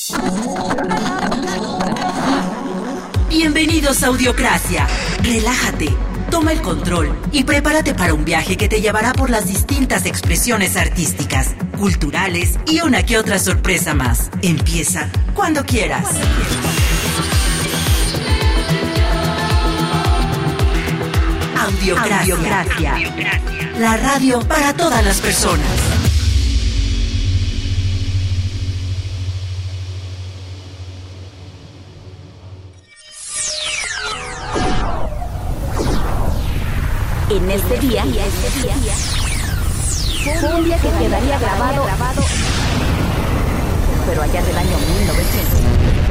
Bienvenidos a Audiocracia. Relájate, toma el control y prepárate para un viaje que te llevará por las distintas expresiones artísticas, culturales y una que otra sorpresa más. Empieza cuando quieras. Audiocracia. La radio para todas las personas. En este día fue un día que quedaría grabado, pero allá del año 1900.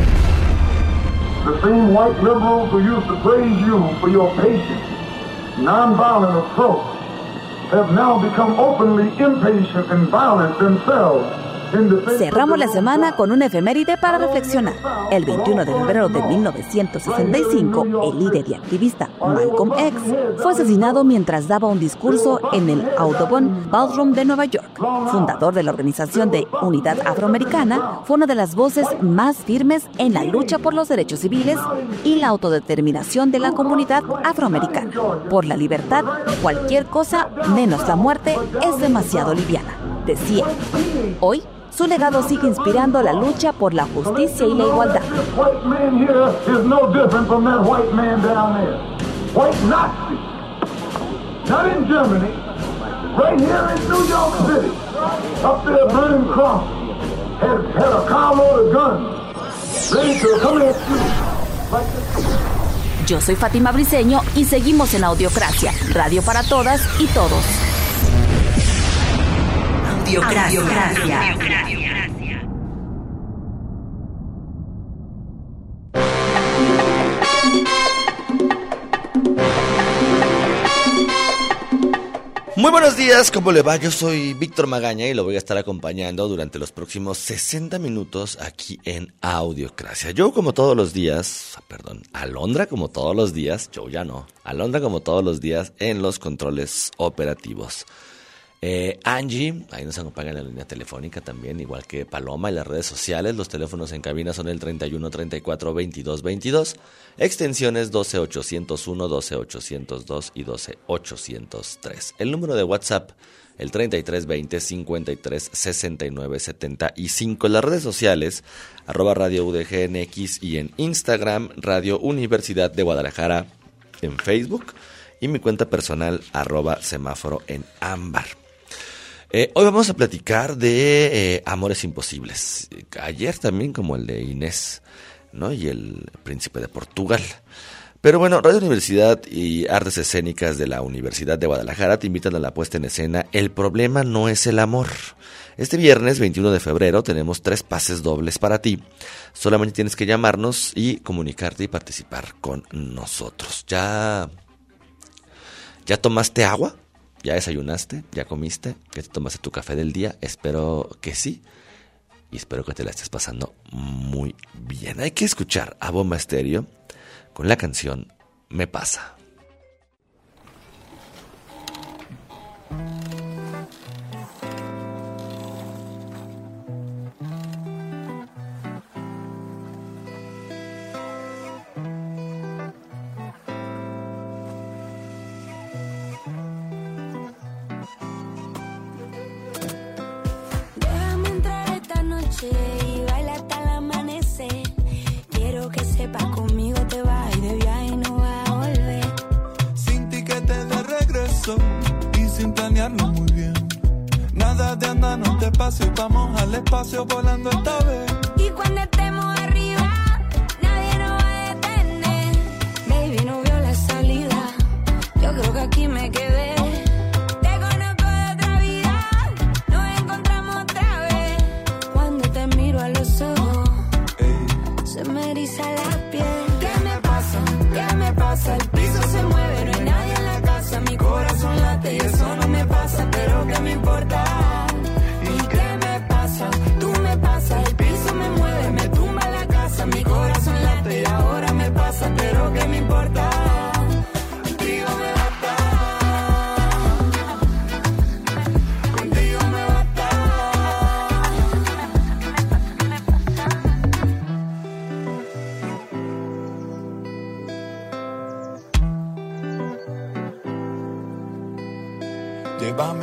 The same white liberals who used to praise you for your patient, nonviolent approach have now become openly impatient and violent themselves. Cerramos la semana con una efeméride para reflexionar. El 21 de febrero de 1965, el líder y activista Malcolm X fue asesinado mientras daba un discurso en el Audubon Ballroom de Nueva York. Fundador de la Organización de Unidad Afroamericana, fue una de las voces más firmes en la lucha por los derechos civiles y la autodeterminación de la comunidad afroamericana. Por la libertad, cualquier cosa menos la muerte es demasiado liviana, decía. Hoy, su legado sigue inspirando la lucha por la justicia y la igualdad. Yo soy Fátima Briceño y seguimos en Audiocracia, radio para todas y todos. Audiocracia. Muy buenos días, ¿cómo le va? Yo soy Víctor Magaña y lo voy a estar acompañando durante los próximos 60 minutos aquí en Audiocracia. Yo como todos los días, Alondra como todos los días, yo ya no, Alondra como todos los días en los controles operativos. Angie, ahí nos acompaña en la línea telefónica también, igual que Paloma en las redes sociales. Los teléfonos en cabina son el 31 34 22 22, extensiones 12801, 12802 y 12803. El número de WhatsApp, el 33 20 53 69 75. Las redes sociales, @Radio UDGMX y en Instagram, Radio Universidad de Guadalajara en Facebook y mi cuenta personal, @semáforo en ámbar. Hoy vamos a platicar de amores imposibles. Ayer también como el de Inés, ¿no? Y el príncipe de Portugal. Pero bueno, Radio Universidad y Artes Escénicas de la Universidad de Guadalajara te invitan a la puesta en escena El problema no es el amor. Este viernes 21 de febrero tenemos 3 pases dobles para ti. Solamente tienes que llamarnos y comunicarte y participar con nosotros. ¿Ya tomaste agua? ¿Ya desayunaste? ¿Ya comiste? ¿Ya te tomaste tu café del día? Espero que sí. Y espero que te la estés pasando muy bien. Hay que escuchar a Bomba Estéreo con la canción Me Pasa. Y baila hasta el amanecer. Quiero que sepas, conmigo te vas y de viaje no vas a volver. Sin tiquete de regreso y sin planearlo muy bien. Nada de andarnos despacio, vamos al espacio volando esta vez. Y cuando estemos arriba, nadie nos va a detener. Baby, no veo la salida, yo creo que aquí me quedé. El piso se mueve, no hay nadie en la casa. Mi corazón late y eso no me pasa, pero ¿qué me importa? ¿Y qué me pasa? Tú me pasas, el piso me mueve, me tumba la casa. Mi corazón late y ahora me pasa, pero ¿qué me importa? Contigo me basta. Contigo me basta.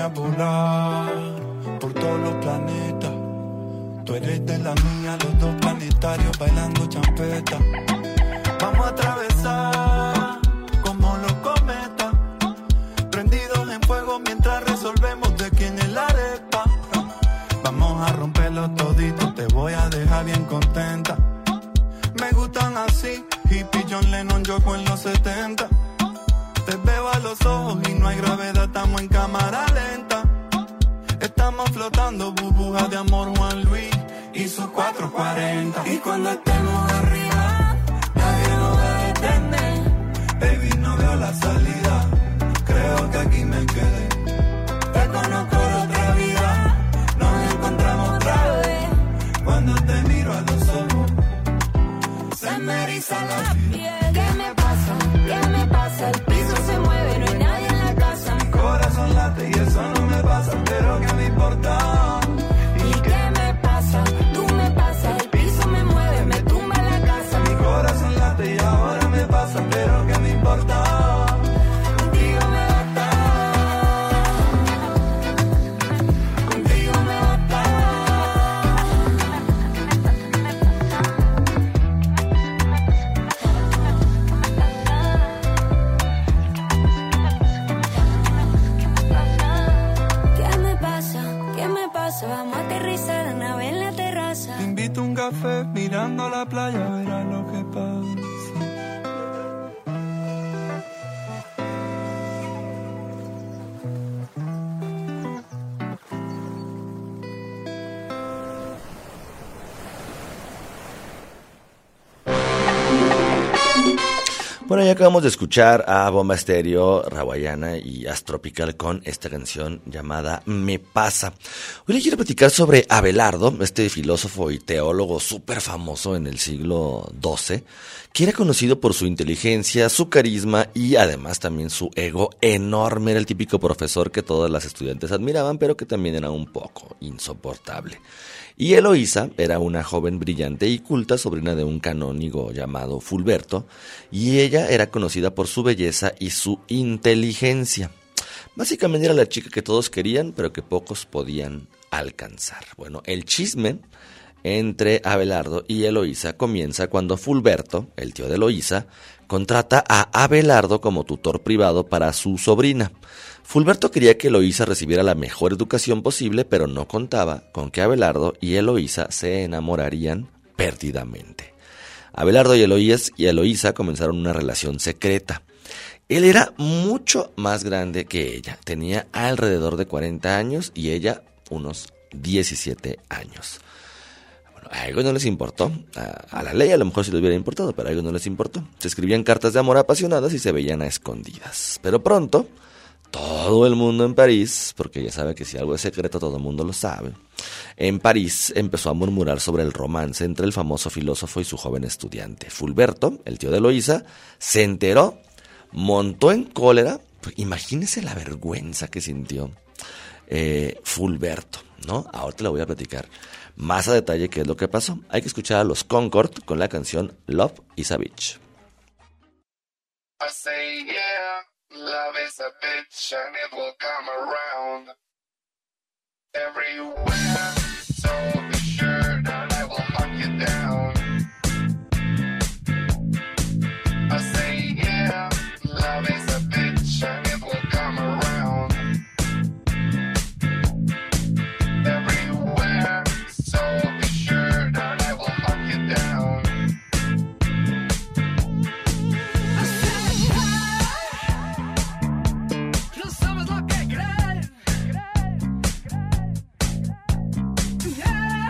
a volar por todos los planetas. Tú eres de la mía, los dos planetarios bailando champeta. Vamos a atravesar como los cometas, prendidos en fuego mientras resolvemos de quién es la arepa. Vamos a romperlo todito, te voy a dejar bien contenta. Me gustan así, hippie, John Lennon, Yoko en los 70. Te veo a los ojos y no hay gravedad, estamos en cámara lenta. Estamos flotando, burbujas de amor, Juan Luis y sus 440. Y cuando estemos arriba, nadie nos va a detener. Baby, no veo la salida, creo que aquí me quedé. Te conozco de otra vida, nos encontramos otra vez. Cuando te miro a los ojos, se me eriza la piel. ¿Qué me pasa? ¿Qué me pasa? El piso se mueve, no hay nadie en la casa. Mi corazón late y eso no me pasa, pero ¿qué me importa? ¿Y qué me pasa? Tú me pasas, el piso me mueve, me tumba la casa. Mi corazón late y ahora me pasa, pero ¿qué me importa? Contigo me basta. Contigo me basta. ¿Qué me pasa? ¿Qué me pasa? Vamos a aterrizar la nave en la terraza. Te invito a un café mirando la playa, verás lo que pasa. Bueno, ya acabamos de escuchar a Bomba Estéreo, Rawayana y Astropical con esta canción llamada Me Pasa. Hoy le quiero platicar sobre Abelardo, este filósofo y teólogo súper famoso en el siglo XII, que era conocido por su inteligencia, su carisma y además también su ego enorme. Era el típico profesor que todas las estudiantes admiraban, pero que también era un poco insoportable. Y Eloísa era una joven brillante y culta, sobrina de un canónigo llamado Fulberto, y ella era conocida por su belleza y su inteligencia. Básicamente era la chica que todos querían, pero que pocos podían alcanzar. Bueno, el chisme entre Abelardo y Eloísa comienza cuando Fulberto, el tío de Eloísa, contrata a Abelardo como tutor privado para su sobrina. Fulberto quería que Eloísa recibiera la mejor educación posible, pero no contaba con que Abelardo y Eloísa se enamorarían perdidamente. Abelardo y Eloísa comenzaron una relación secreta. Él era mucho más grande que ella, tenía alrededor de 40 años y ella unos 17 años. Bueno, a ellos no les importó, a la ley a lo mejor sí les hubiera importado, pero a ellos no les importó. Se escribían cartas de amor apasionadas y se veían a escondidas. Pero pronto, todo el mundo en París, porque ya sabe que si algo es secreto todo el mundo lo sabe, en París empezó a murmurar sobre el romance entre el famoso filósofo y su joven estudiante. Fulberto, el tío de Eloísa, se enteró, montó en cólera. Imagínese la vergüenza que sintió Fulberto, ¿no? Ahora te lo voy a platicar más a detalle qué es lo que pasó. Hay que escuchar a los Concord con la canción Love is a Bitch. I say yeah. Love is a bitch and it will come around everywhere, so be sure that I will hunt you down. I say yeah, love is a bitch and it will come around everywhere, so be sure that I will hunt you down. Yeah.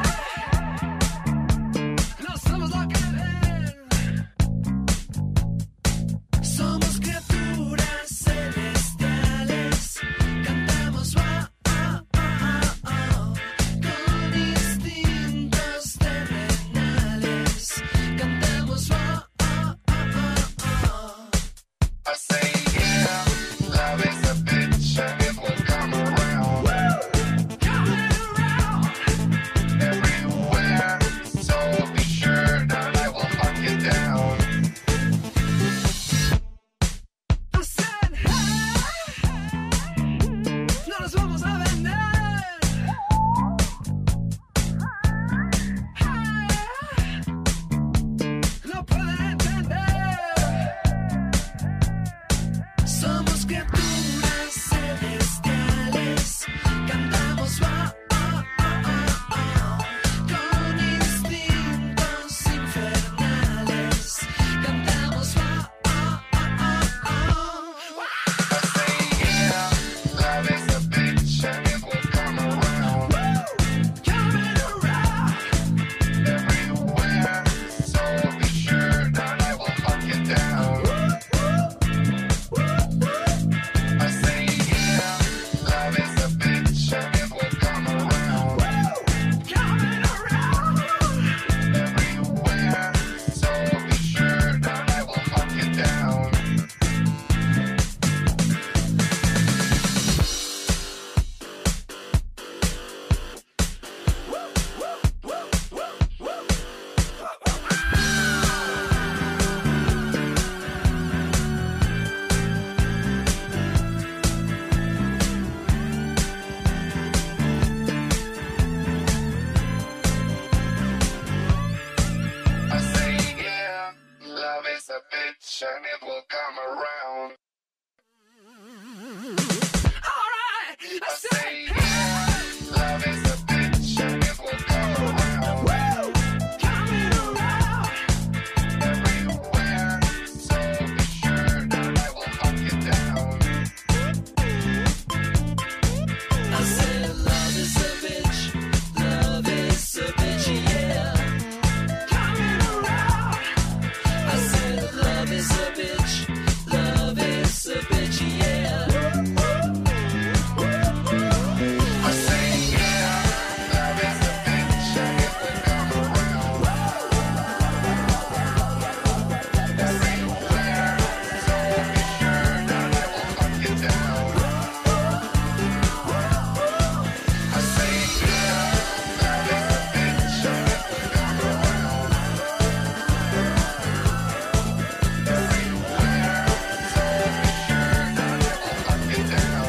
a bitch and it will come around. Alright, I say yeah, love is a bitch and it will come around. Woo! Coming around everywhere, so be sure that I will hunt you down. I said love is a bitch, love is a bitch, yeah. Coming around. I said love is a bitch, love is a bitch, yeah. I say yeah, love is a bitch and it will come around. Everywhere, so be sure that I will hunt you down. I say yeah, love is a bitch and it will come around. Everywhere, so be sure that I will hunt you down.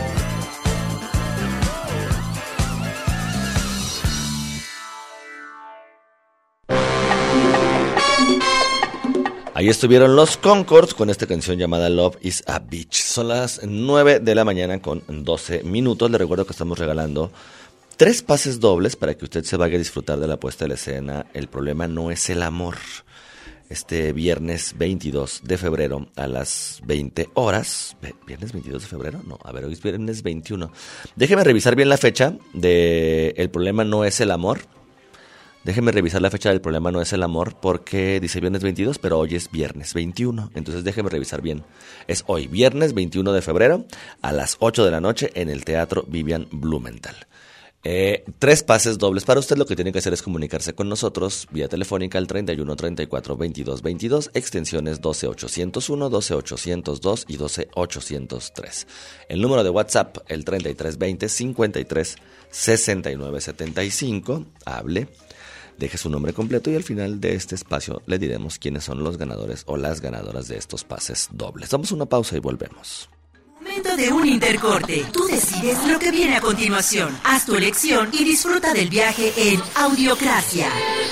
Ahí estuvieron los Concords con esta canción llamada Love is a Bitch. Son las 9 de la mañana con 12 minutos. Les recuerdo que estamos regalando 3 pases dobles para que usted se vaya a disfrutar de la puesta de la escena El problema no es el amor. Este viernes 22 de febrero a las 20 horas. ¿Viernes 22 de febrero? No, a ver, hoy es viernes 21. Déjeme revisar bien la fecha de El problema no es el amor. Déjeme revisar la fecha del problema no es el amor porque dice viernes 22, pero hoy es viernes 21. Entonces déjeme revisar bien. Es hoy, viernes 21 de febrero a las 8 de la noche en el Teatro Vivian Blumenthal. 3 pases dobles para usted. Lo que tiene que hacer es comunicarse con nosotros vía telefónica al 31 34 22 22, extensiones 12801, 12802 y 12803. El número de WhatsApp, el 3320 53 69 75. Hable, deje su nombre completo y al final de este espacio le diremos quiénes son los ganadores o las ganadoras de estos pases dobles. Damos una pausa y volvemos. Momento de un intercorte. Tú decides lo que viene a continuación. Haz tu elección y disfruta del viaje en Audiocracia.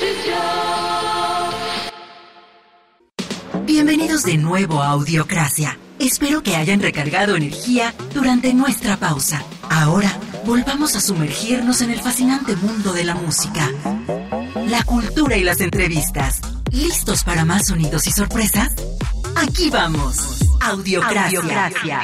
Bienvenidos de nuevo a Audiocracia. Espero que hayan recargado energía durante nuestra pausa. Ahora, volvamos a sumergirnos en el fascinante mundo de la música, la cultura y las entrevistas. ¿Listos para más sonidos y sorpresas? Aquí vamos. Audiocracia.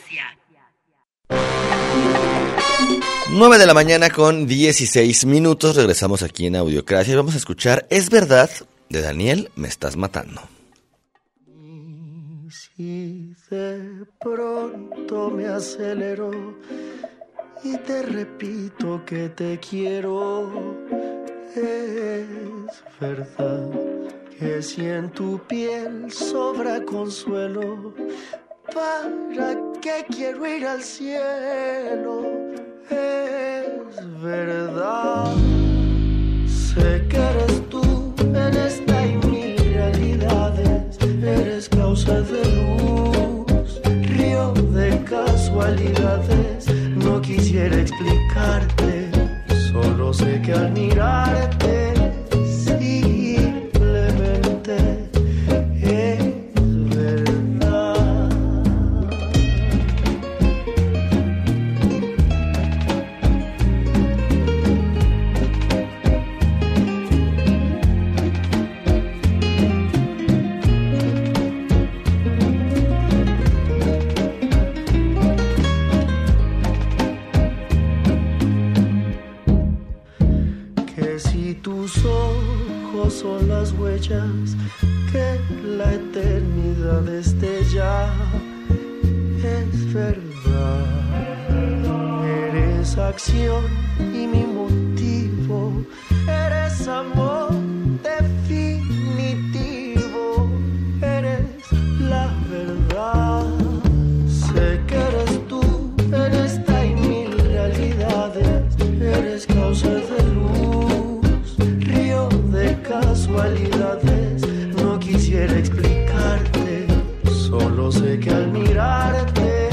9 de la mañana con 16 minutos. Regresamos aquí en Audiocracia y vamos a escuchar Es verdad de Daniel, Me estás matando. Si de pronto me acelero y te repito que te quiero, es verdad que si en tu piel sobra consuelo, ¿para qué quiero ir al cielo? Es verdad, sé que eres tú en esta y mil realidades, eres causa de luz, río de casualidades, no quisiera explicarte, solo sé que al mirarte son las huellas que la eternidad destella. Es verdad, eres acción y mi motivo, eres amor definitivo, eres la verdad. Sé que eres tú en esta y mil realidades, eres causa de luz, río de casualidades, no quisiera explicarte, solo sé que al mirarte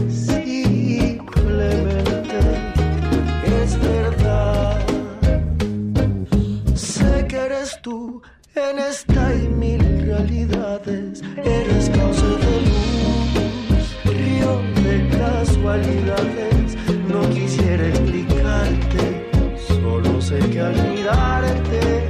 simplemente es verdad. Sé que eres tú En esta y mil realidades eres causa de luz, río de casualidades. No quisiera explicarte, solo sé que al mirarte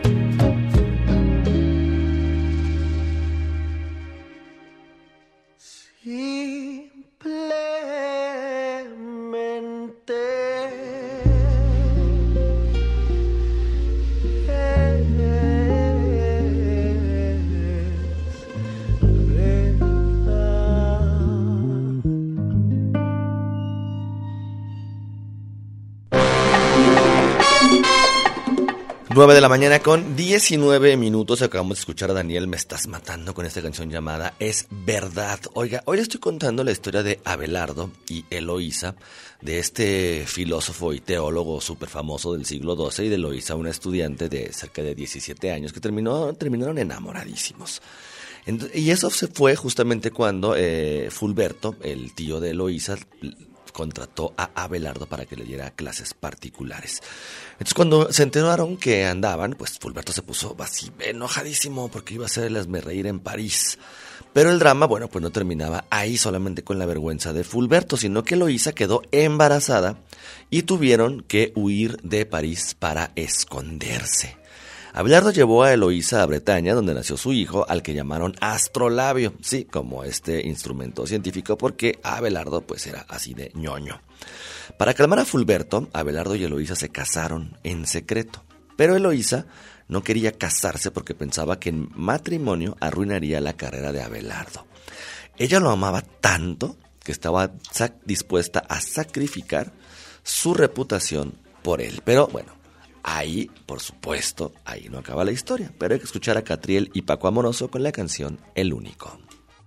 Nueve de la mañana con 19 minutos. Acabamos de escuchar a Daniel Me Estás Matando con esta canción llamada Es Verdad. Oiga, hoy estoy contando la historia de Abelardo y Eloísa, de este filósofo y teólogo súper famoso del siglo XII, y de Eloísa, una estudiante de cerca de 17 años que terminaron enamoradísimos. Y eso se fue justamente cuando Fulberto, el tío de Eloísa, contrató a Abelardo para que le diera clases particulares. Entonces, cuando se enteraron que andaban, pues Fulberto se puso así enojadísimo porque iba a hacerles reír en París. Pero el drama, bueno, pues no terminaba ahí solamente con la vergüenza de Fulberto, sino que Eloísa quedó embarazada y tuvieron que huir de París para esconderse. Abelardo llevó a Eloísa a Bretaña, donde nació su hijo, al que llamaron astrolabio, sí, como este instrumento científico, porque Abelardo pues era así de ñoño. Para calmar a Fulberto, Abelardo y Eloísa se casaron en secreto, pero Eloísa no quería casarse porque pensaba que el matrimonio arruinaría la carrera de Abelardo. Ella lo amaba tanto que estaba dispuesta a sacrificar su reputación por él, pero bueno, ahí, por supuesto, ahí no acaba la historia, pero hay que escuchar a Catriel y Paco Amoroso con la canción El Único.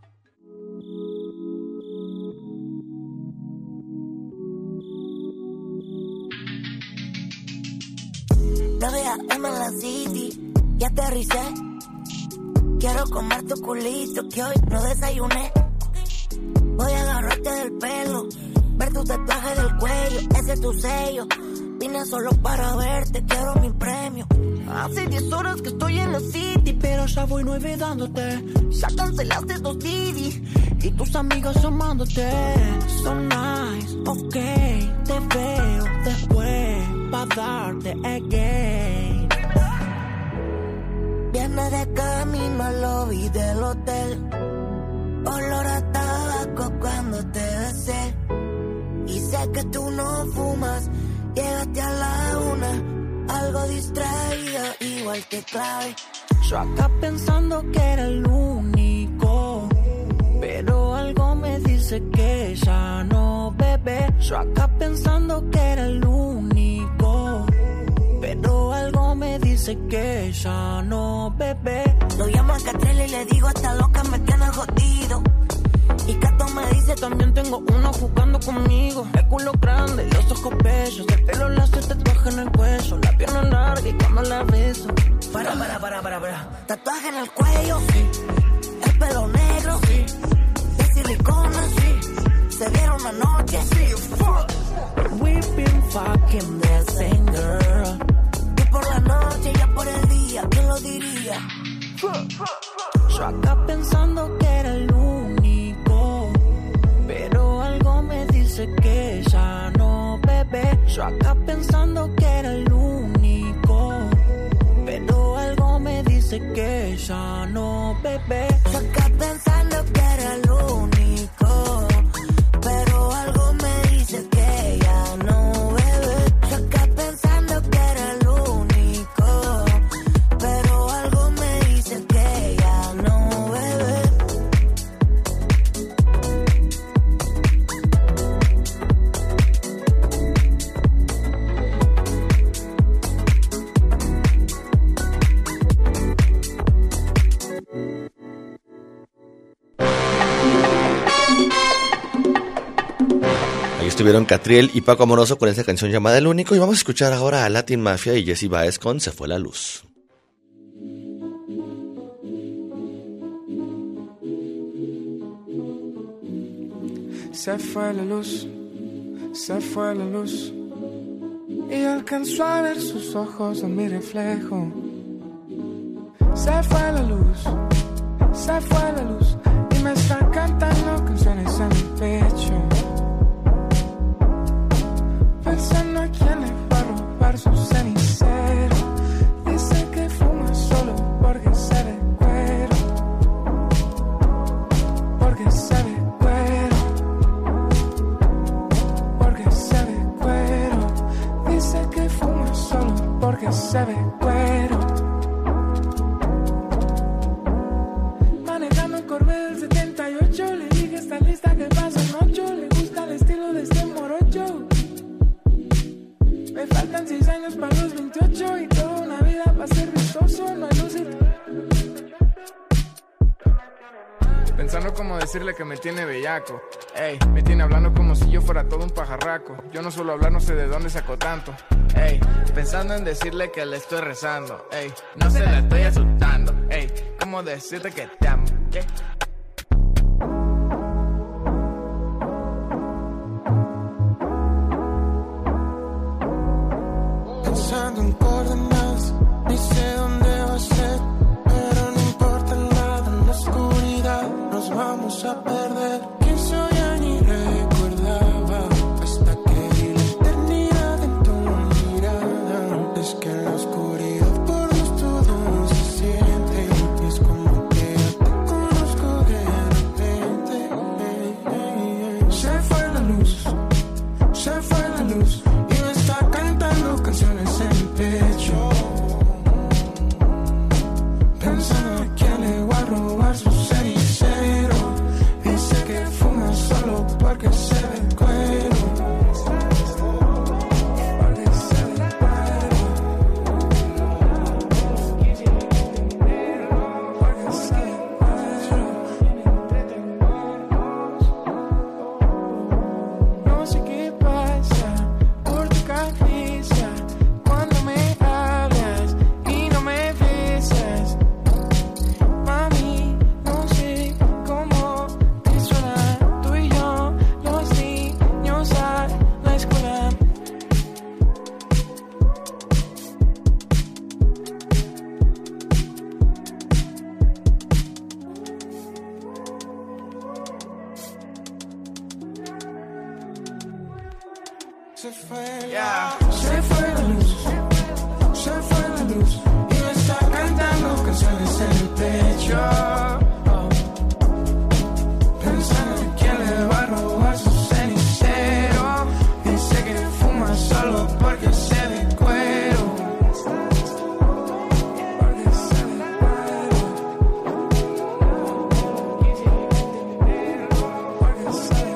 AM en la city, ya aterricé. Quiero comer tu culito que hoy no desayuné. Voy a agarrarte del pelo, ver tu tatuaje del cuello, ese es tu sello. Vine solo para verte, quiero mi premio. Hace 10 horas que estoy en la city, pero ya voy 9 dándote. Ya cancelaste 2 Didi y tus amigas llamándote. So nice, ok, te veo después pa' darte again. Viene de camino al lobby del hotel, olor a tabaco cuando te besé. Y sé que tú no fumas, llegaste a la 1, algo distraída, igual que Clave. Yo acá pensando que era el único, pero algo me dice que ya no, bebé. Yo acá pensando que era el único, pero algo me dice que ya no, bebé. Lo llamo a Catrell y le digo, esta loca me tiene jodido. Y Cato me dice, también tengo uno jugando conmigo. El culo grande, los ojos bellos, el pelo lacio, tatuaje en el cuello, la pierna larga y cuando la beso. Para. Tatuaje en el cuello, sí. El pelo negro, sí. De silicona, sí. Se vieron una noche, sí. Fuck. We've been fucking the same girl. Y por la noche, ya por el día, ¿quién lo diría? Yo acá pensando que era el único, pero algo me dice que ya no, bebé. Yo acá pensando que era el único, pero algo me dice que ya no, bebé. Yo acá pensando que era el único, pero algo me dice que ya no, bebé. Yo acá pensando que era el único, pero algo me dice que ya no, bebé. Ahí estuvieron Catriel y Paco Amoroso con esta canción llamada El Único, y vamos a escuchar ahora a Latin Mafia y Jessie Baez con Se Fue la Luz. Se fue la luz, se fue la luz, y alcanzó a ver sus ojos en mi reflejo. Se fue la luz, se fue la luz y me está cantando canciones en mi pecho. Pensando a quién le va a robar su cenicero. Dice que fuma solo porque se ve cuero. Porque se ve cuero. Porque se ve cuero. Dice que fuma solo porque se ve cuero. Manejando un Corvette del 78, le dije está lista que pasa en 8. Le gusta el estilo de este morocho. Me faltan 6 años para los 28 y toda una vida para ser vistoso. No hay luz y... Pensando cómo decirle que me tiene bellaco. Ey, me tiene hablando como si yo fuera todo un pajarraco. Yo no suelo hablar, no sé de dónde sacó tanto. Ey, pensando en decirle que le estoy rezando. Ey, no se la estoy asustando. Ey, cómo decirte que te amo. ¿Qué? Pensando en coordenadas, ni sé dónde va a ser, pero no importa nada en la oscuridad, nos vamos a perder. Quién soy ya ni recordaba, hasta que vi la eternidad en tu mirada. Es que en la oscuridad por nos todo se siente, y es como que ya te conozco de repente. Se fue la luz, se fue la luz. Canciones en mi pecho, pensando a quién le voy a robar su cenicero. Dice que fuma solo porque se ve cuero. Porque se ve cuero. Porque se ve cuero. No sé qué pasa por tu caricia. Cuando me hablas y no me besas, mami, no sé cómo te suena. Tú y yo, los niños a la escuela. Se fue la luz, se fue la luz y me está cantando canciones en el pecho. Pensando en quién le va a robar su cenicero. Dice que fuma solo porque se ve cuero. Porque se ve cuero. Porque se ve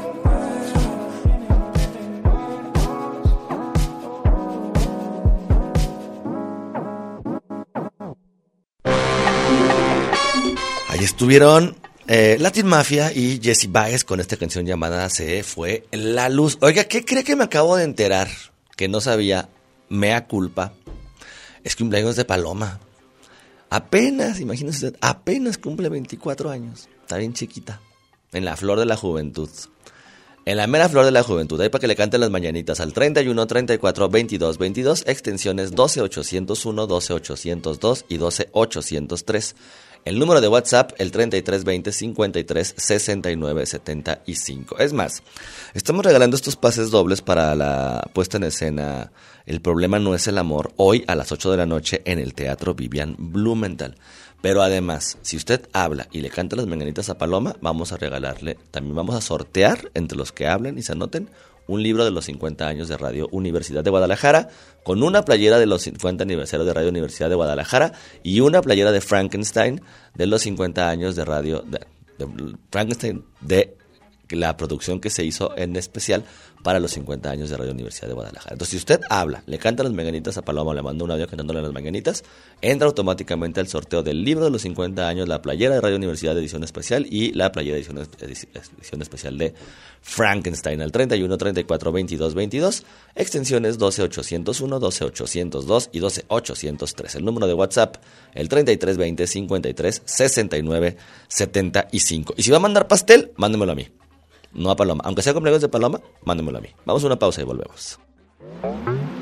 Ahí estuvieron Latin Mafia y Jesse Baez con esta canción llamada Se fue la luz. Oiga, ¿qué cree que me acabo de enterar? Que no sabía, mea culpa. Es cumpleaños de Paloma. Apenas, imagínese usted, apenas cumple 24 años. Está bien chiquita. En la flor de la juventud. En la mera flor de la juventud. Ahí para que le canten las mañanitas al 31 34 22 22, extensiones 12 801, 12 802 y 12 803. El número de WhatsApp, el 33 20 53 69 75. Es más, estamos regalando estos pases dobles para la puesta en escena El problema no es el amor, hoy a las 8 de la noche en el Teatro Vivian Blumenthal. Pero además, si usted habla y le canta las mañanitas a Paloma, vamos a regalarle, también vamos a sortear entre los que hablen y se anoten un libro de los 50 años de Radio Universidad de Guadalajara, con una playera de los 50 aniversarios de Radio Universidad de Guadalajara y una playera de Frankenstein de los 50 años de Radio de Frankenstein, de la producción que se hizo en especial para los 50 años de Radio Universidad de Guadalajara. Entonces, si usted habla, le canta las mañanitas a Paloma, le manda un audio cantándole las mañanitas, entra automáticamente al sorteo del libro de los 50 años, la playera de Radio Universidad de edición especial y la playera de edición especial de Frankenstein al 31 34 22 22, extensiones 12 801, 12 802 y 12 803. El número de WhatsApp, el 33 20 53 69 75. Y si va a mandar pastel, mándemelo a mí. No a Paloma. Aunque sea cumpleaños de Paloma, mándemelo a mí. Vamos a una pausa y volvemos.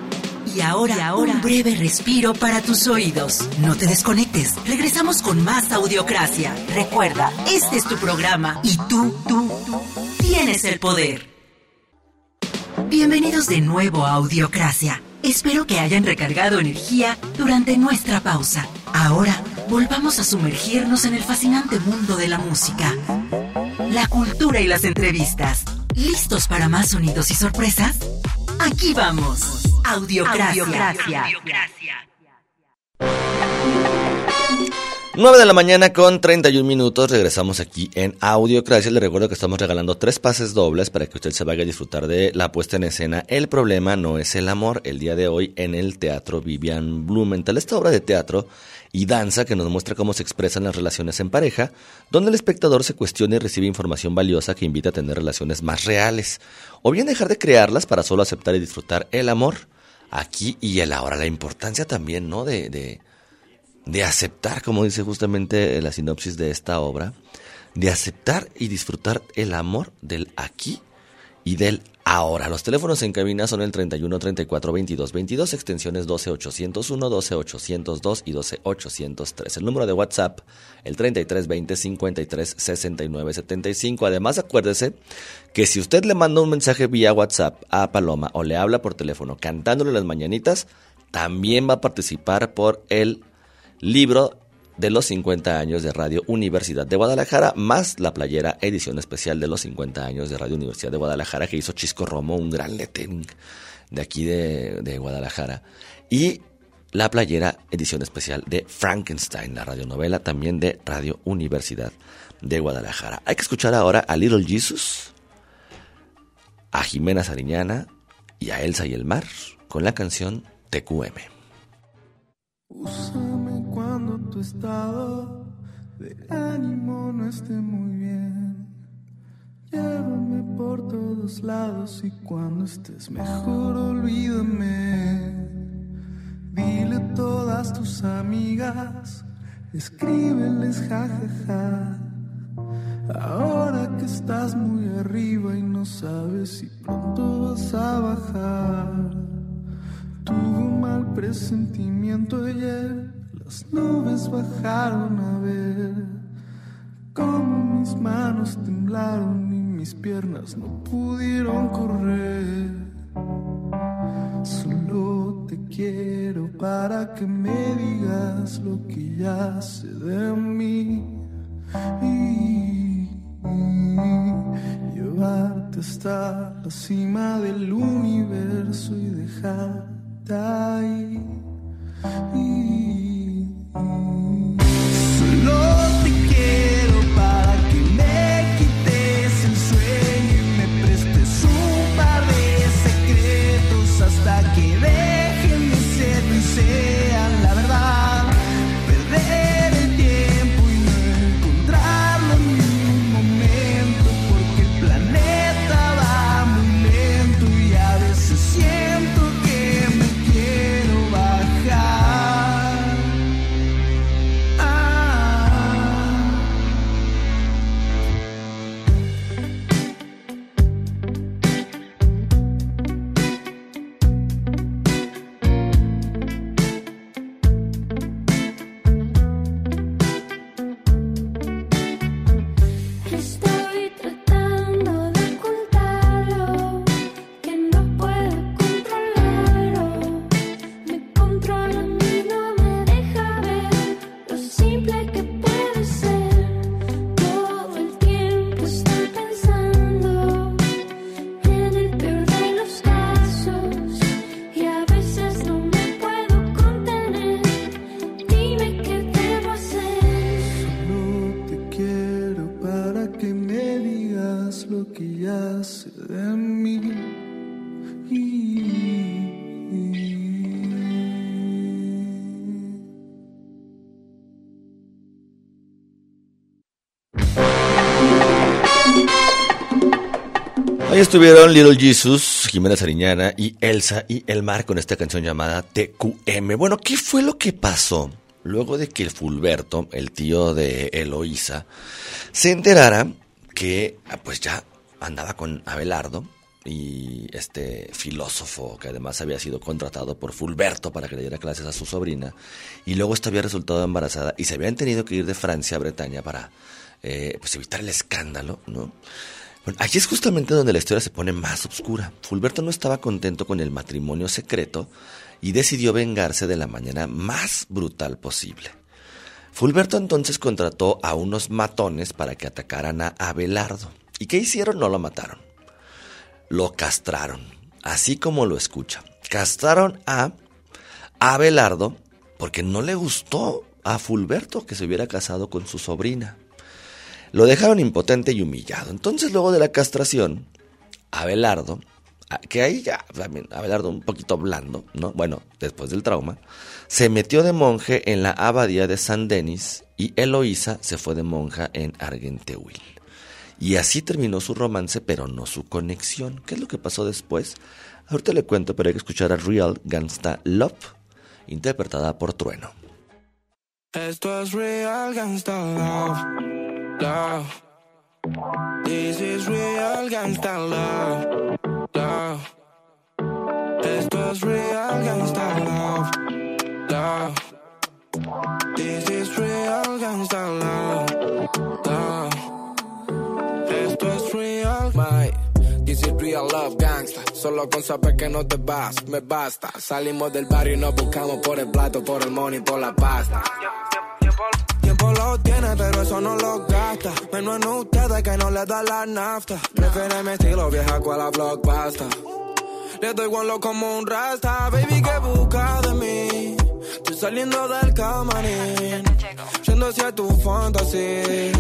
Y ahora, un breve respiro para tus oídos. No te desconectes. Regresamos con más Audiocracia. Recuerda, este es tu programa y tú tienes el poder. Bienvenidos de nuevo a Audiocracia. Espero que hayan recargado energía durante nuestra pausa. Ahora, volvamos a sumergirnos en el fascinante mundo de la música, la cultura y las entrevistas. ¿Listos para más sonidos y sorpresas? Aquí vamos. Audiocracia. 9 de la mañana con 31 minutos, regresamos aquí en Audiocracia. Les recuerdo que estamos regalando 3 pases dobles para que usted se vaya a disfrutar de la puesta en escena El problema no es el amor, el día de hoy en el Teatro Vivian Blumenthal. Esta obra de teatro y danza que nos muestra cómo se expresan las relaciones en pareja, donde el espectador se cuestiona y recibe información valiosa que invita a tener relaciones más reales, o bien dejar de crearlas para solo aceptar y disfrutar el amor, aquí y el ahora. La importancia también, ¿no?, de aceptar, como dice justamente la sinopsis de esta obra, de aceptar y disfrutar el amor del aquí y del ahora. Los teléfonos en cabina son el 31 34 22 22, extensiones 12 801, 12 802 y 12 803. El número de WhatsApp, el 33 20 53 69 75. Además, acuérdese que si usted le manda un mensaje vía WhatsApp a Paloma o le habla por teléfono cantándole las mañanitas, también va a participar por el libro de los 50 años de Radio Universidad de Guadalajara, más la playera edición especial de los 50 años de Radio Universidad de Guadalajara que hizo Chisco Romo, un gran lettering de aquí de Guadalajara, y la playera edición especial de Frankenstein, la radionovela también de Radio Universidad de Guadalajara. Hay que escuchar ahora a Little Jesus, a Jimena Sariñana y a Elsa y el Mar con la canción TQM. Úsame cuando tu estado de ánimo no esté muy bien. Llévame por todos lados y cuando estés mejor olvídame. Dile a todas tus amigas, escríbeles jajaja. Ahora que estás muy arriba y no sabes si pronto vas a bajar. Tuve un mal presentimiento ayer, las nubes bajaron a ver cómo mis manos temblaron y mis piernas no pudieron correr. Solo te quiero para que me digas lo que ya sé de mí y llevarte hasta la cima del universo y dejar ahí. Solo te quiero para que me quites el sueño y me prestes un par de secretos hasta que dejen de ser y sean la verdad. Perder el tiempo y no encontrarlo en ningún momento porque el planeta va muy lento y a veces siento que me quiero bajar. Estoy tratando de ocultarlo, que no puedo controlarlo. Me controla a mí, no me deja ver lo simple que puede ser. Todo el tiempo estoy pensando en el peor de los casos y a veces no me puedo contener. Dime qué debo hacer. Solo te quiero para que me digas lo que ya sé de mí. Ahí estuvieron Little Jesus, Jimena Sariñana y Elsa y el Mar con esta canción llamada TQM. Bueno, ¿qué fue lo que pasó luego de que Fulberto, el tío de Eloísa, se enterara que pues ya andaba con Abelardo y este filósofo que además había sido contratado por Fulberto para que le diera clases a su sobrina, y luego esta había resultado embarazada y se habían tenido que ir de Francia a Bretaña para pues evitar el escándalo, ¿no? Bueno, aquí es justamente donde la historia se pone más oscura. Fulberto no estaba contento con el matrimonio secreto y decidió vengarse de la manera más brutal posible. Fulberto entonces contrató a unos matones para que atacaran a Abelardo. ¿Y qué hicieron? No lo mataron. Lo castraron, así como lo escucha. Castraron a Abelardo porque no le gustó a Fulberto que se hubiera casado con su sobrina. Lo dejaron impotente y humillado. Entonces, luego de la castración, Abelardo, que ahí ya, también, Abelardo un poquito blando, ¿no? Bueno, después del trauma, se metió de monje en la abadía de San Denis y Eloísa se fue de monja en Argenteuil. Y así terminó su romance, pero no su conexión. ¿Qué es lo que pasó después? Ahorita le cuento, pero hay que escuchar a Real Gangsta Love, interpretada por Trueno. Esto es Real Gangsta Love, love. This is Real Gangsta Love, love. Esto es Real Gangsta Love, love. This is Real Gangsta Love, love. Esto es real, my. This is real love gangsta. Solo con saber que no te vas, me basta. Salimos del barrio y nos buscamos por el plato, por el money, por la pasta. Tiempo lo tiene, pero eso no lo gasta. Menos en ustedes que no le da la nafta. Prefiere mi estilo vieja cual la blockbuster. Le doy guanlo como un rasta. Baby, ¿qué busca de mí? Estoy saliendo del camarín, yendo hacia tu fantasía.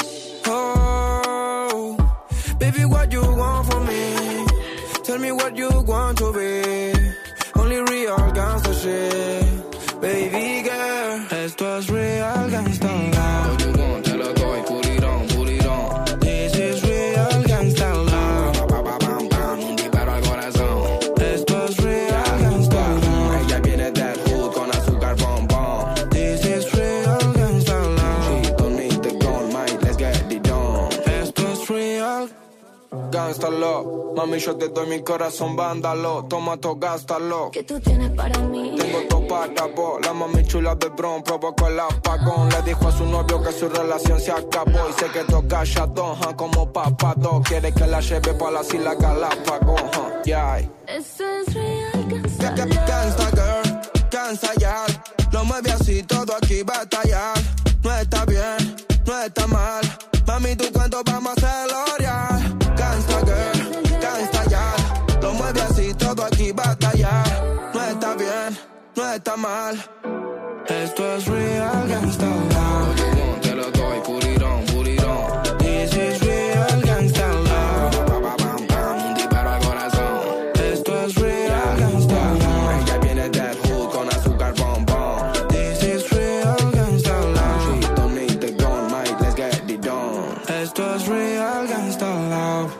Oh, baby, what you want from me? Tell me what you want to be. Only real gangsta shit, baby girl. Esto es real gangsta love. What you want, te lo doy, put it on, put it on. This is real gangsta love. Un disparo al corazón. Esto es real gangsta love. Ella quiere that hood con azúcar bombón. This is real gangsta love. She don't need the gun, mate, let's get it done. Esto es real gangsta love. Mami, yo te doy mi corazón, vándalo. Toma todo, gástalo. ¿Qué tú tienes para mí? Tengo todo para vos. La mami chula de Bron provocó el apagón. Le dijo a su novio que su relación se acabó y se quedó callado, como papado. Quiere que la lleve pa' las Islas Galápagos, yeah. Eso es real gangsta love. Gangsta girl, gangsta yal. Lo mueve así, todo aquí va a estallar. No está bien, no está mal. Mami, tu cuento vamos a hacerlo real. Gangsta girl, gangsta yal. Lo mueve así, todo aquí va a estallar. No está bien, no está mal. Esto es real gangsta love. What you want, te lo doy, put it on, put it on. This is real gangsta love. Un disparo al corazón. Esto es real gangsta love. Ella viene that hood con azúcar bombón. This is real gangsta love. She don't need the gun, mate, let's get it done. Esto es real gangsta love.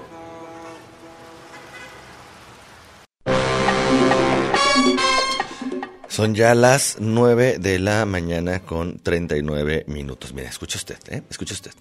Son ya las 9 de la mañana con 39 minutos. Mira, escucha usted, escucha usted.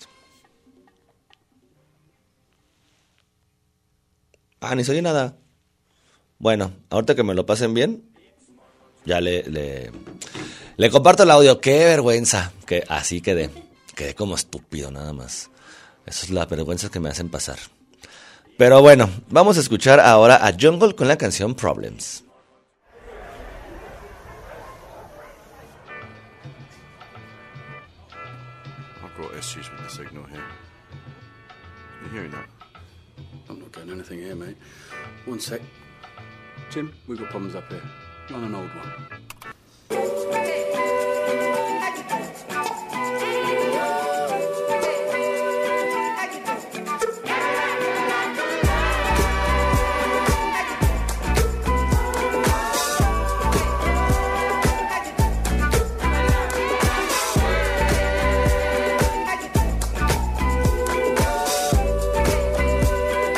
Ni se oye nada. Bueno, ahorita que me lo pasen bien, ya le comparto el audio. ¡Qué vergüenza! Que así quedé como estúpido nada más. Esas son las vergüenzas que me hacen pasar. Pero bueno, vamos a escuchar ahora a Jungle con la canción Problems. Got issues with the signal here. Can you hear me now? I'm not getting anything here, mate. One sec. Jim, we've got problems up here. Not an old one.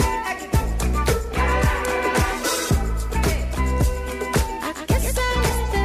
¿A qué sale este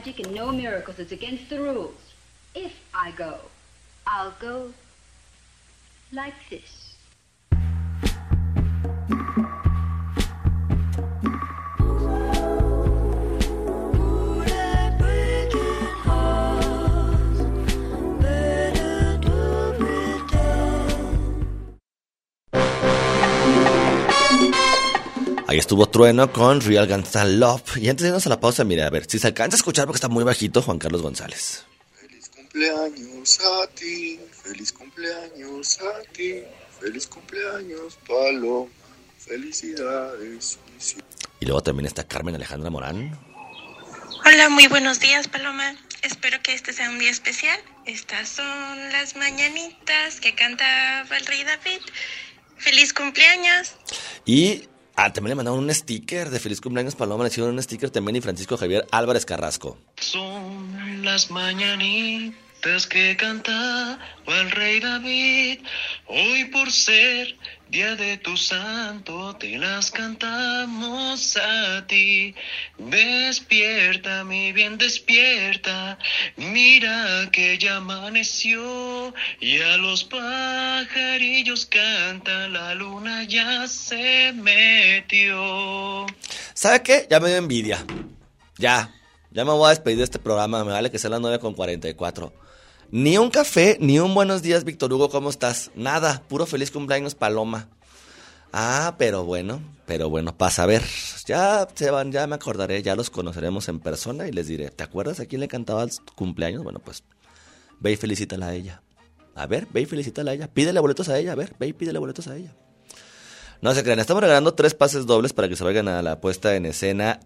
magic and no miracles. It's against the rules. If I go, I'll go like this. Ahí estuvo Trueno con Real Gangsta Love. Y antes de irnos a la pausa, mira, a ver si se alcanza a escuchar porque está muy bajito Juan Carlos González. Feliz cumpleaños a ti, feliz cumpleaños a ti, feliz cumpleaños Paloma, felicidades. Y luego también está Carmen Alejandra Morán. Hola, muy buenos días, Paloma. Espero que este sea un día especial. Estas son las mañanitas que cantaba el rey David. ¡Feliz cumpleaños! Y también le mandaron un sticker de Feliz Cumpleaños Paloma. Le hicieron un sticker también y Francisco Javier Álvarez Carrasco. Son las mañanitas que cantaba el rey David. Hoy por ser día de tu santo te las cantamos a ti. Despierta, mi bien, despierta. Mira que ya amaneció y a los pajarillos cantan. La luna ya se metió. ¿Sabe qué? Ya me dio envidia. Ya me voy a despedir de este programa. Me vale que sea las 9:44. Ni un café, ni un buenos días, Víctor Hugo, ¿cómo estás? Nada, puro feliz cumpleaños, Paloma. Pero bueno, para saber, ya se van, ya me acordaré, ya los conoceremos en persona y les diré, ¿te acuerdas a quién le cantaba el cumpleaños? Bueno, pues, ve y felicítala a ella. A ver, ve y felicítala a ella, pídele boletos a ella, a ver, ve y pídele boletos a ella. No se crean, estamos regalando 3 pases dobles para que se vayan a la puesta en escena.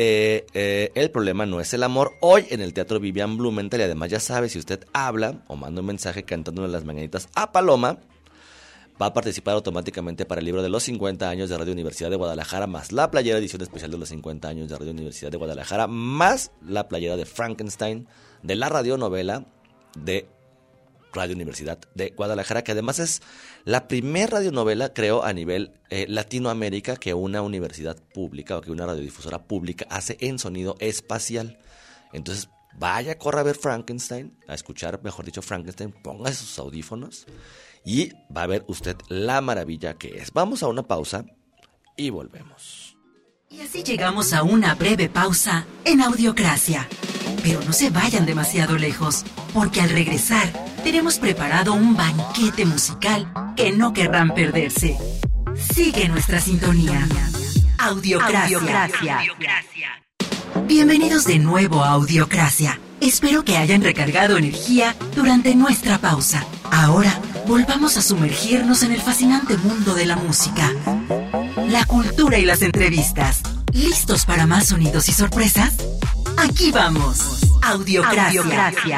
El problema no es el amor. Hoy en el Teatro Vivian Blumenthal. Y además ya sabe, si usted habla o manda un mensaje cantándole las mañanitas a Paloma, va a participar automáticamente para el libro de los 50 años de Radio Universidad de Guadalajara, más la playera edición especial de los 50 años de Radio Universidad de Guadalajara, más la playera de Frankenstein de la radionovela de Radio Universidad de Guadalajara, que además es la primera radionovela, creo, a nivel Latinoamérica que una universidad pública o que una radiodifusora pública hace en sonido espacial. Entonces, vaya, corra a ver Frankenstein, a escuchar, mejor dicho, Frankenstein, póngase sus audífonos y va a ver usted la maravilla que es. Vamos a una pausa y volvemos. Y así llegamos a una breve pausa en Audiocracia. Pero no se vayan demasiado lejos, porque al regresar tenemos preparado un banquete musical que no querrán perderse. Sigue nuestra sintonía. Audiocracia. Bienvenidos de nuevo a Audiocracia. Espero que hayan recargado energía durante nuestra pausa. Ahora volvamos a sumergirnos en el fascinante mundo de la música, la cultura y las entrevistas. ¿Listos para más sonidos y sorpresas? Aquí vamos. Audiocracia.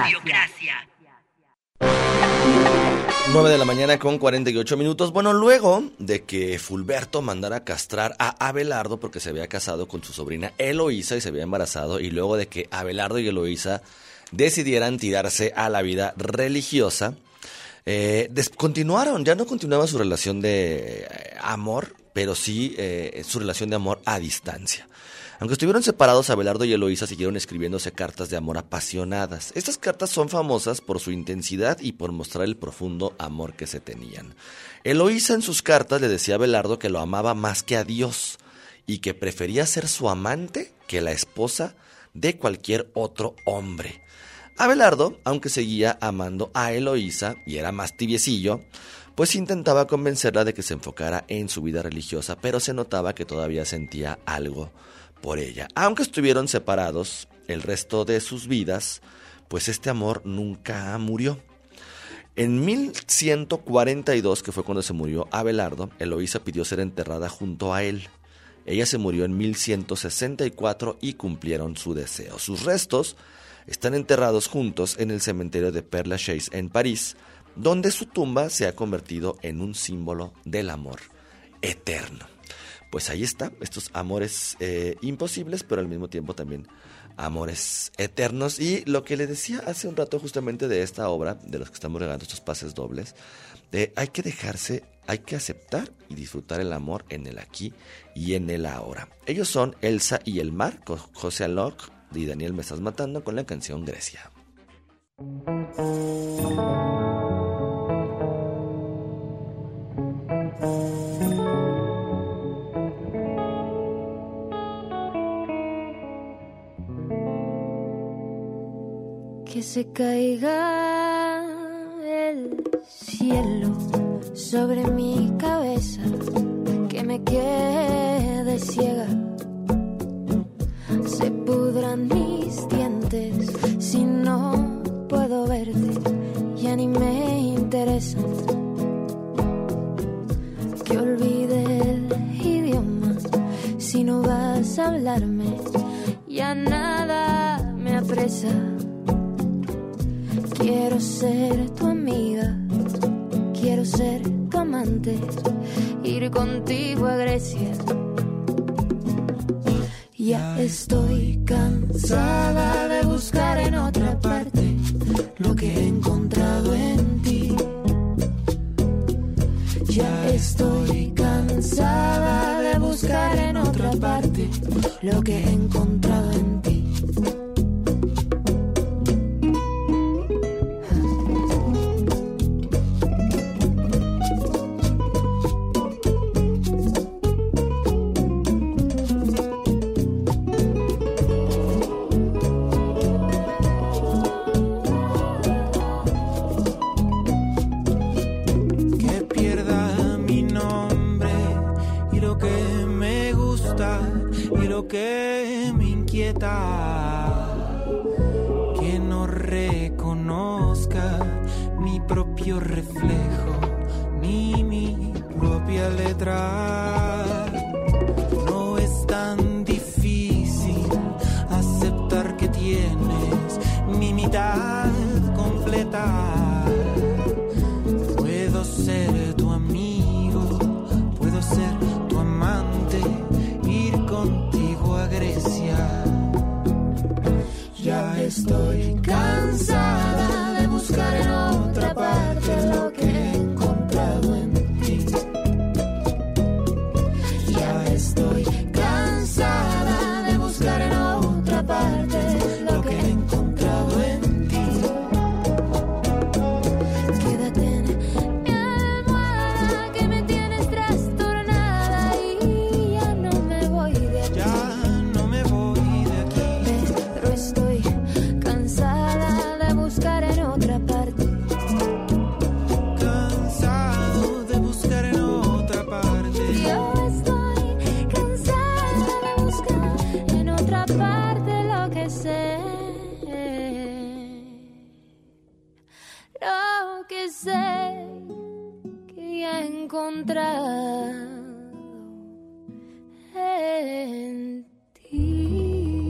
9 de la mañana con 48 minutos. Bueno, luego de que Fulberto mandara castrar a Abelardo porque se había casado con su sobrina Eloísa y se había embarazado, y luego de que Abelardo y Eloísa decidieran tirarse a la vida religiosa, continuaron, ya no continuaba su relación de amor, pero sí su relación de amor a distancia. Aunque estuvieron separados, Abelardo y Eloísa siguieron escribiéndose cartas de amor apasionadas. Estas cartas son famosas por su intensidad y por mostrar el profundo amor que se tenían. Eloísa en sus cartas le decía a Abelardo que lo amaba más que a Dios y que prefería ser su amante que la esposa de cualquier otro hombre. Abelardo, aunque seguía amando a Eloísa y era más tibiecillo, pues intentaba convencerla de que se enfocara en su vida religiosa, pero se notaba que todavía sentía algo por ella. Aunque estuvieron separados el resto de sus vidas, pues este amor nunca murió. En 1142, que fue cuando se murió Abelardo, Eloísa pidió ser enterrada junto a él. Ella se murió en 1164 y cumplieron su deseo. Sus restos están enterrados juntos en el cementerio de Père Lachaise en París, donde su tumba se ha convertido en un símbolo del amor eterno. Pues ahí está, estos amores imposibles, pero al mismo tiempo también amores eternos. Y lo que le decía hace un rato justamente de esta obra, de los que estamos regalando estos pases dobles, hay que dejarse, hay que aceptar y disfrutar el amor en el aquí y en el ahora. Ellos son Elsa y el mar, con José Alok y Daniel Me Estás Matando con la canción Grecia. Que se caiga el cielo sobre mi cabeza, que me quede ciega, se pudran mis dientes si no puedo verte, ya ni me interesa, que olvide el idioma si no vas a hablarme, ya nada me apresa. Quiero ser tu amiga, quiero ser tu amante, ir contigo a Grecia. Ya estoy cansada de buscar en otra parte lo que he encontrado en ti. Ya estoy cansada de buscar en otra parte lo que he encontrado en ti. Que me inquieta, que no reconozca mi propio reflejo ni mi propia letra. No es tan difícil aceptar que tienes mi mitad completa. Puedo ser tu amigo, puedo ser tu amante, ir contigo a Grecia. Ya estoy cansada de buscar en otra parte lo que he encontrado en ti. Ya estoy cansada de buscar en otra parte lo que he encontrado en ti. Quédate en mi almohada que me tienes trastornada y ya no me voy de aquí. Ya no me voy de aquí. Pero estoy cansada de buscar en otra parte. Cansado de buscar en otra parte. Yo estoy cansada de buscar en otra parte lo que sé. Lo que sé que ya he encontrado en ti.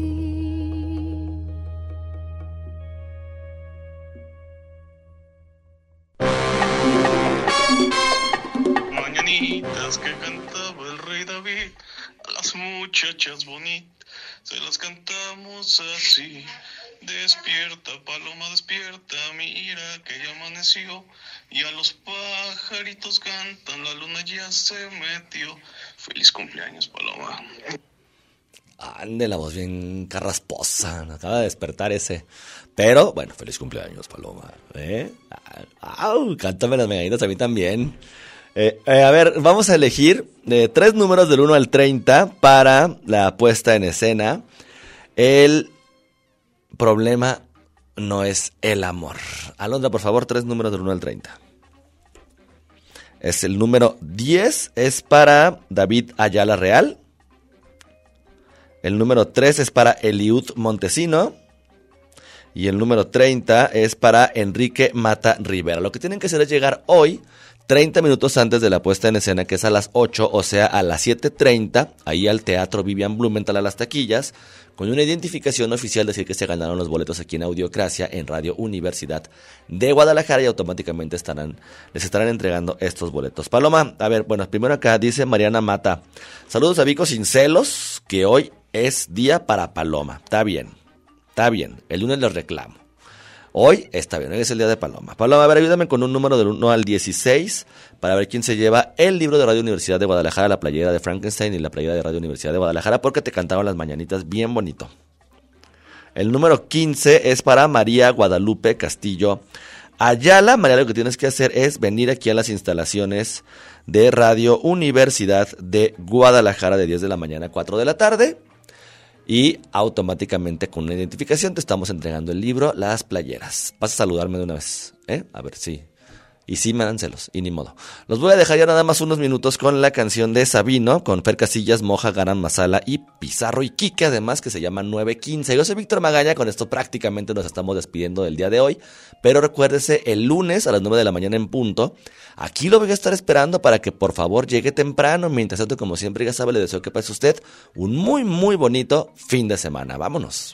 Mañanitas que cantaba el rey David a las muchachas bonitas, se las cantamos así. Despierta, paloma, despierta, mira que ya amaneció, y a los pajaritos cantan, la luna ya se metió. Feliz cumpleaños, paloma. Ande, la voz bien carrasposa, me acaba de despertar ese. Pero, bueno, feliz cumpleaños, paloma. Cántame las mañanitas a mí también. A ver, vamos a elegir 3 números del 1 al 30 para la puesta en escena. El problema no es el amor. Alondra, por favor, 3 números del 1 al 30. Es el número 10, es para David Ayala Real. El número 3 es para Eliud Montesino. Y el número 30 es para Enrique Mata Rivera. Lo que tienen que hacer es llegar hoy, 30 minutos antes de la puesta en escena, que es a las 8, o sea, a las 7:30, ahí al Teatro Vivian Blumenthal, a las taquillas, con una identificación oficial, decir que se ganaron los boletos aquí en Audiocracia, en Radio Universidad de Guadalajara, y automáticamente les estarán entregando estos boletos. Paloma, a ver, bueno, primero acá dice Mariana Mata: saludos a Vico sin celos, que hoy es día para Paloma. Está bien, el lunes les reclamo. Hoy está bien, hoy es el día de Paloma. Paloma, a ver, ayúdame con un número del 1 al 16 para ver quién se lleva el libro de Radio Universidad de Guadalajara, la playera de Frankenstein y la playera de Radio Universidad de Guadalajara, porque te cantaron las mañanitas bien bonito. El número 15 es para María Guadalupe Castillo Ayala. María, lo que tienes que hacer es venir aquí a las instalaciones de Radio Universidad de Guadalajara de 10 de la mañana a 4 de la tarde. Y automáticamente con una identificación te estamos entregando el libro Las Playeras. Vas a saludarme de una vez, a ver si... Y sí me dan celos, y ni modo. Los voy a dejar ya nada más unos minutos con la canción de Sabino, con Fer Casillas, Moja, Garan Masala y Pizarro y Quique, además, que se llama 915. Yo soy Víctor Magaña, con esto prácticamente nos estamos despidiendo del día de hoy. Pero recuérdese, el lunes a las 9 de la mañana en punto, aquí lo voy a estar esperando para que por favor llegue temprano. Mientras tanto, como siempre ya sabe, le deseo que pase usted un muy, muy bonito fin de semana. Vámonos.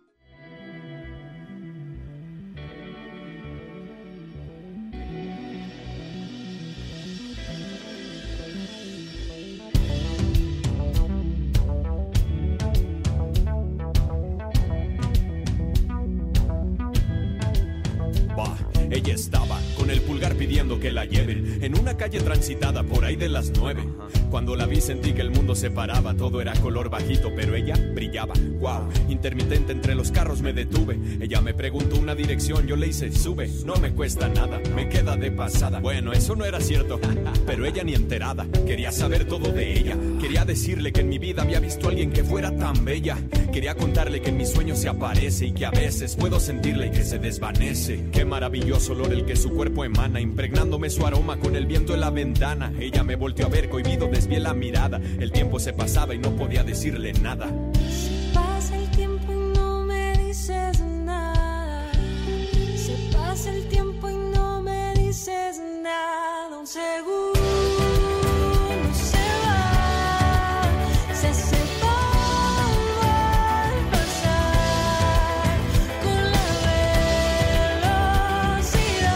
Ella estaba con el pulgar pidiendo que la lleven en una calle transitada por ahí de las 9. Cuando la vi sentí que el mundo se paraba, todo era color bajito, pero ella brillaba. Wow, intermitente entre los carros me detuve. Ella me preguntó una dirección, yo le hice sube. No me cuesta nada, me queda de pasada. Bueno, eso no era cierto, pero ella ni enterada. Quería saber todo de ella. Quería decirle que en mi vida había visto a alguien que fuera tan bella. Quería contarle que en mis sueños se aparece y que a veces puedo sentirle y que se desvanece. Qué maravilloso olor el que su cuerpo emana, impregnándome su aroma con el viento en la ventana. Ella me volteó a ver, cohibido desvié la mirada. El tiempo se pasaba y no podía decirle nada. Se pasa el tiempo y no me dices nada. Se pasa el tiempo y no me dices nada. Un segundo se va, se separa al pasar con la velocidad.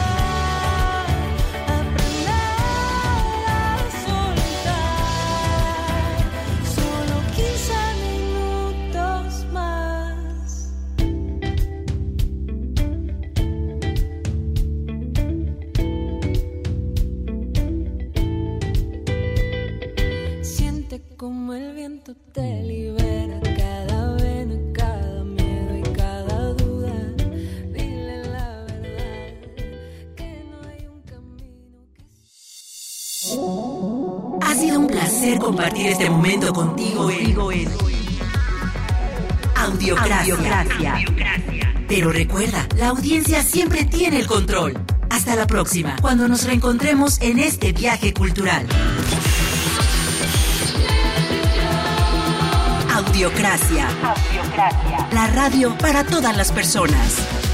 Aprender a soltar solo 15 minutos más. Siente como el viento te libera cada vena, cada miedo y cada duda. Dile la verdad, que no hay un camino que... Ha sido un placer compartir este momento contigo en Audiocracia. Pero recuerda, la audiencia siempre tiene el control. Hasta la próxima, cuando nos reencontremos en este viaje cultural. Audiocracia. La radio para todas las personas.